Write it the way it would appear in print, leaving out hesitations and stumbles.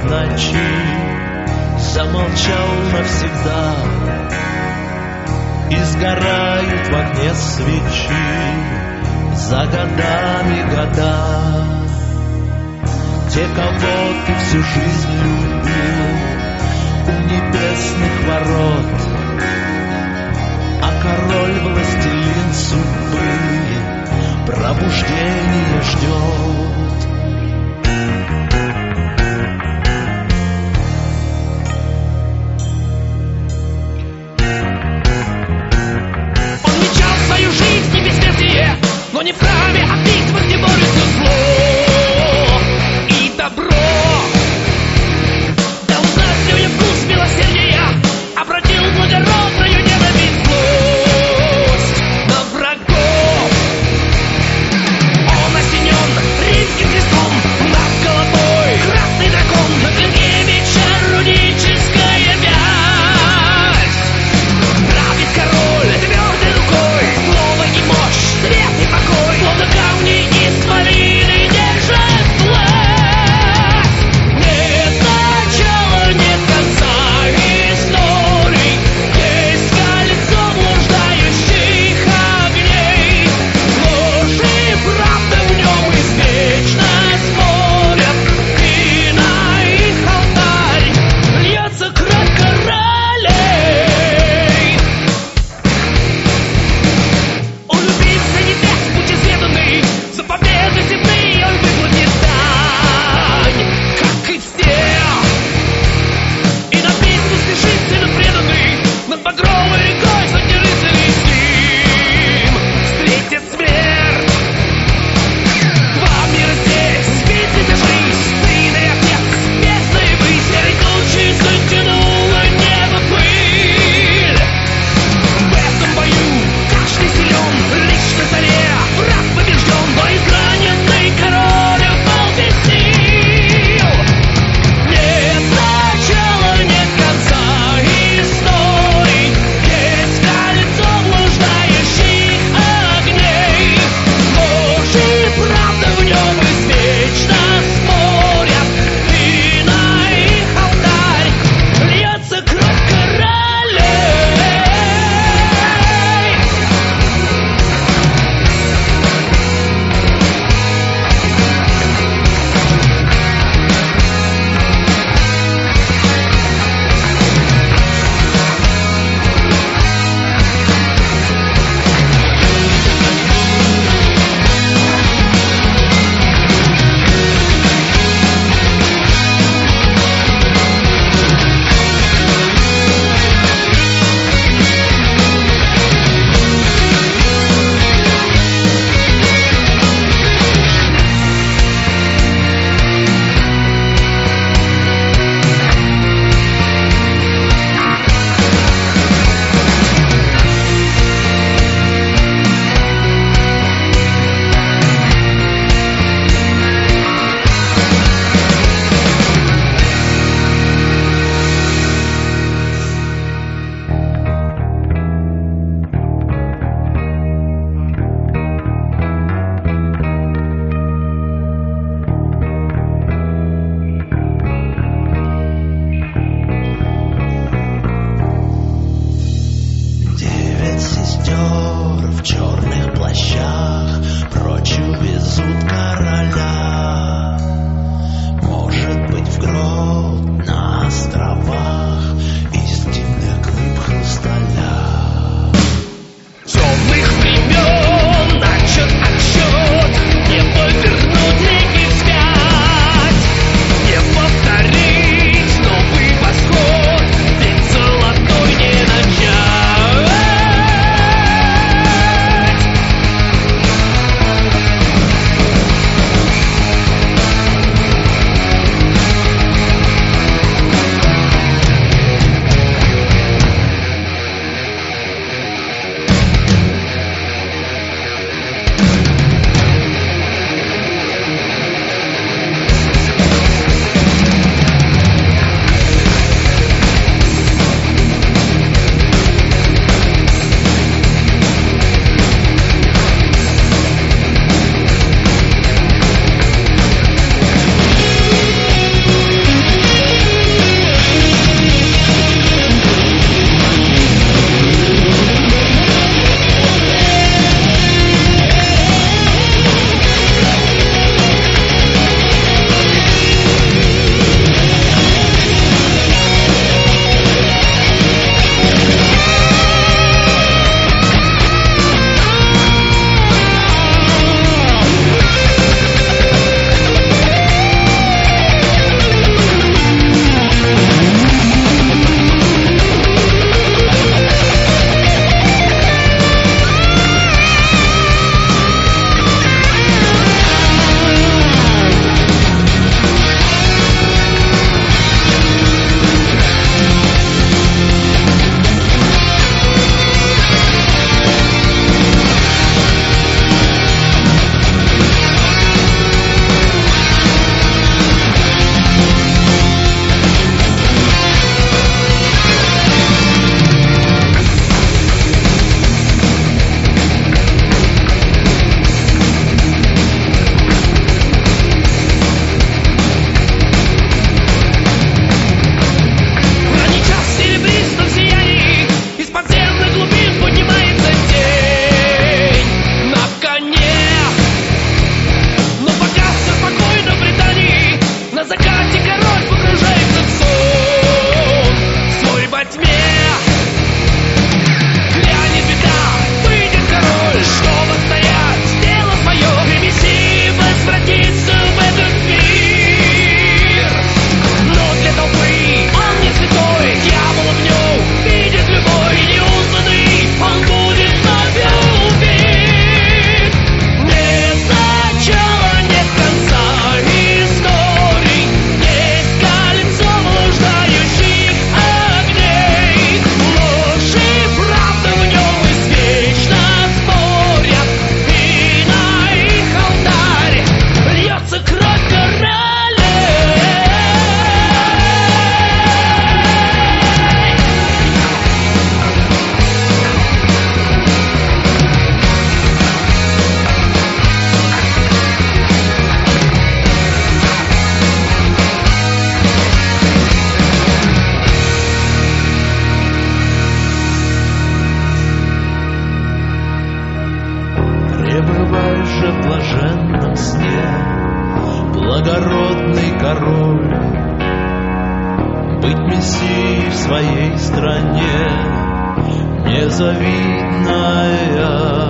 ночи замолчал навсегда, и сгорают в огне свечи за годами года. Те, кого ты всю жизнь любил у небесных ворот, а король властелин судьбы пробуждение ждет. Он мечтал свою жизнь и бессмертие, но не в храме, а в битвах, где борются зло и добро. Дал знать людям вкус милосердия, обратил благородную ненависть злость на врагов. Он осенен римским крестом, над головой красный дракон, на клинке меча руническая вязь. Правит король твердой рукой, слово и мощь, свет и покой, словно камни исполины держат власть. Нет начала, нет конца историй, есть кольцо блуждающих огней. Ложь и правда в нем извечно спорят, и на их алтарь льется кровь королей. Он убийца небес, путь изведанный, за победу земли он выплатит дань, как и все. И на битву спешит сына преданный, над багровой рекой сотни рыцарей с ним встретит смерть. Два мира здесь, битвы сошлись, сын и отец, бездна и высь, серой тучей затянуло небо пыль. В этом бою каждый силен, лишь на заре враг побежден, но израненный король упал без сил. Нет начала, нет конца историй, есть кольцо блуждающих огней. Ложь и правда в нем извечно спорят, и на их алтарь льется кровь королей. Девять сестер в черных плащах прочь увезут короля. Может быть, в грот на островах истинных рыб хрусталя. Темных времен начат отсчет, не повернуть реки вспять, не повторить новый восход, ведь золотой не начать. стране незавидная.